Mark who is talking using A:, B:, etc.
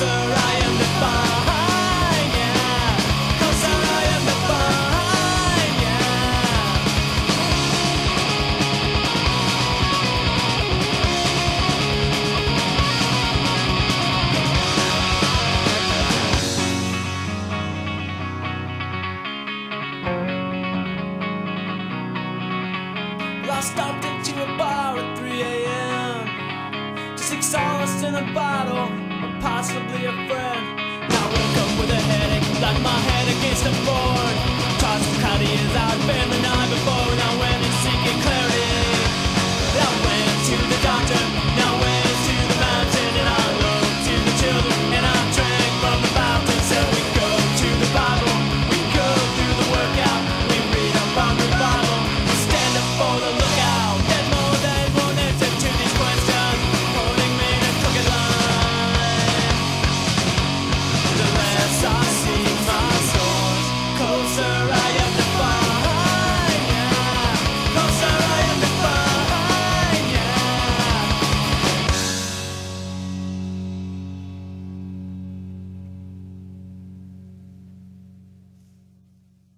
A: closer I am to find, yeah. Closer I am to find, yeah. Well, I stopped into a bar at 3 a.m. to seek solace in a bottle, or possibly a friend. Now I woke up with a headache, like my head against a board. Tossed as cloudy as I'd been the night before. Now when